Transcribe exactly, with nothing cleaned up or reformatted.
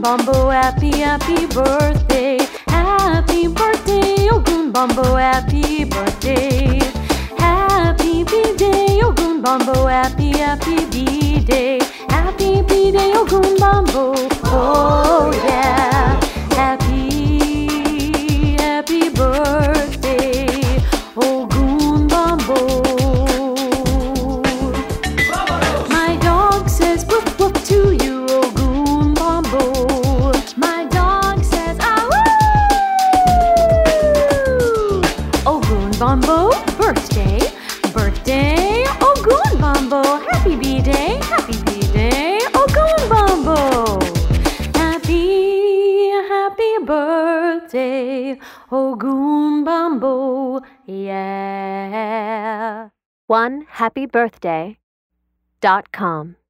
Bambo, happy, happy birthday. Happy birthday, Ogun Bambo, happy birthday. Happy B-Day, Ogun Bambo, happy, happy B-Day. Happy B-Day, Ogun Bambo, oh yeah. Happy, happy birthday, Ogun Bambo. My dog says woof woof to you, Ogun Bambo. My dog says ah woo. Ogun Bambo, birthday, birthday, Ogun Bambo. Happy B-Day, happy B-Day, Ogun Bambo. Happy, happy birthday, Ogun Bambo, yeah. one happy birthday dot com